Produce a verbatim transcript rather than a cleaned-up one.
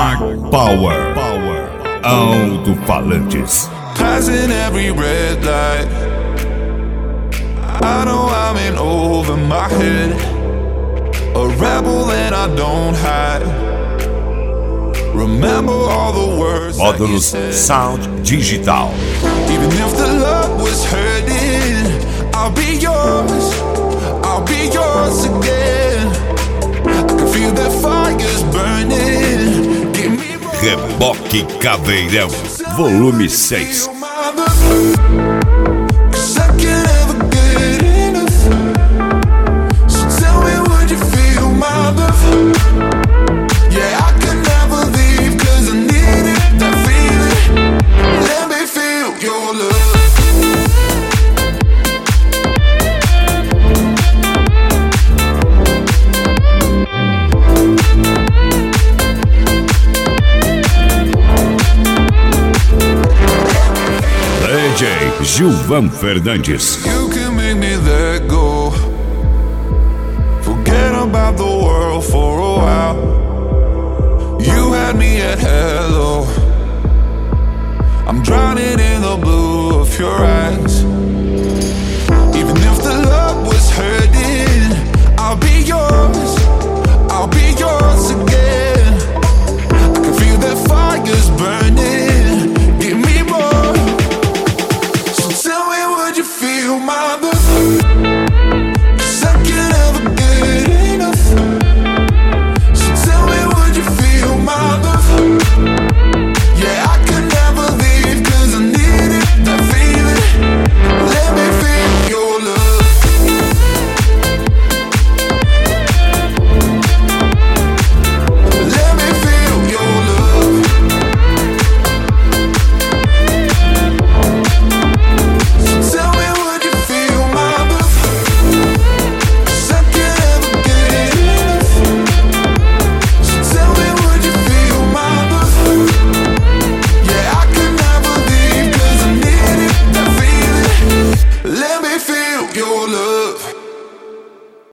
Mag Power. Power. Alto-falantes. Passing every red light. I know I'm in over my head. A rebel and I don't hide. Remember all the words that you Módulos said. Sound Digital. Even if the love was hurting, I'll be yours, I'll be yours again. I can feel that fire's burning. Give me more. Reboque Caveirão, volume seis. Cause I can't ever get enough. So tell me, would you feel my love? Yeah, I can never leave, cause I need it, that feeling. Let me feel your love. D J Gilvan Fernandes. You can make me let go. Forget about the world for a while. You had me at hello. I'm drowning in the blue of your eyes. Even if the love was hurting, I'll be yours.